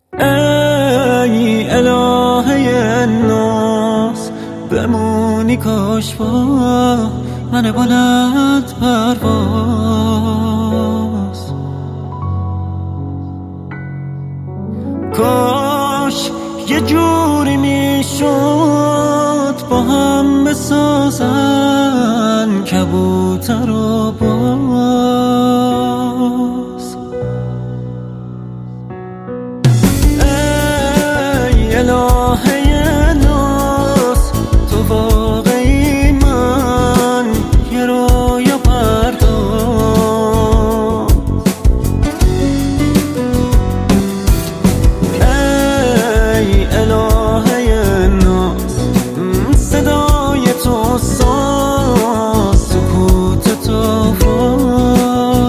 ای الهه ناز بمونی کاش با من بلند پرواز، کاش یه جوری میشد با هم بسازن کبوتر و باز. ای الهه ناز تو واقعی من یه رویا پرداز. ای الهه ناز صدای تو ساز سکوت تو فاز.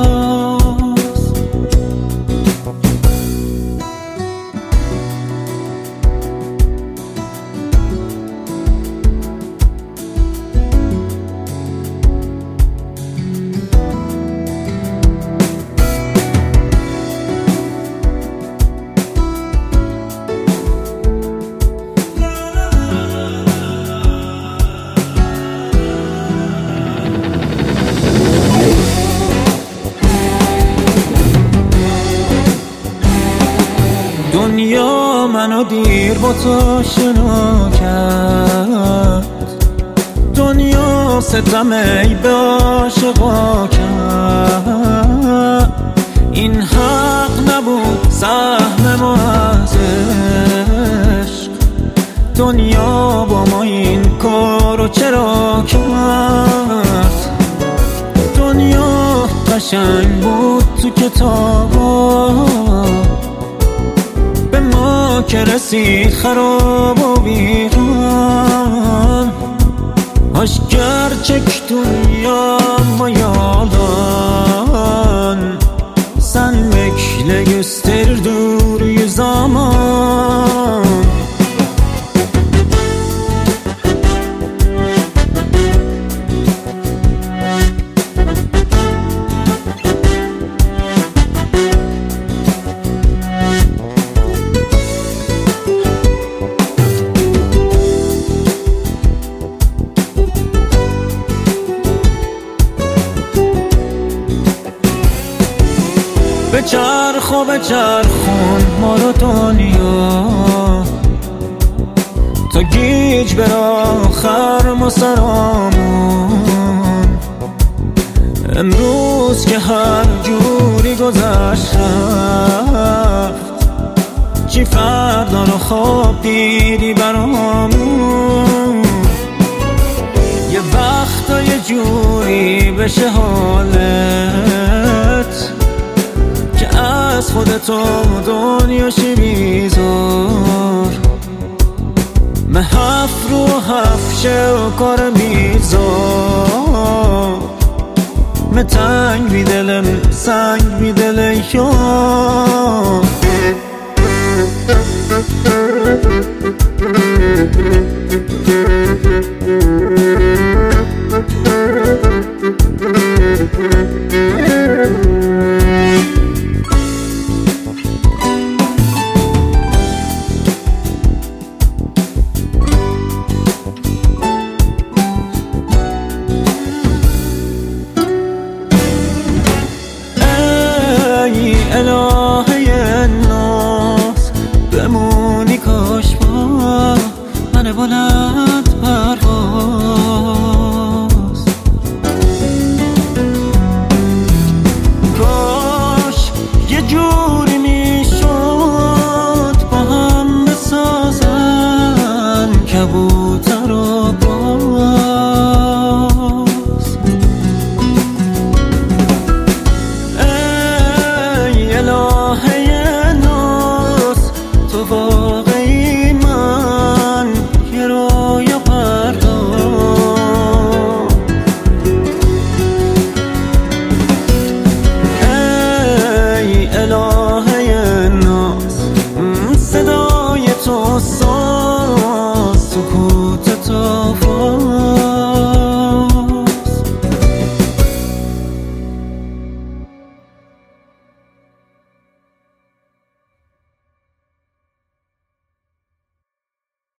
دنیا منو دیر با تو شنا کرد، دنیا ستم ای به عاشقا کرد. این حق نبود سهم ما از عشق، دنیا با ما این کارو چرا کرد؟ دنیا قشنگ بود تو کتابا، به ما که رسید خراب و ویران. Hoş gerçek dünyama yalan, sen bekle gösterir dur zaman. بچرخ و بچرخون ما رو دنیا تا گیج بر آخر ما سرامون. امروز که هر جوری گذشت چی فردا رو خواب دیدی برامون. یه وقتا یه جوری بشه حالت که از خودتو دنیاشی بیزار، محف رو حفشه و کار میزار. تنگ بی دلم سنگ بی دل یار.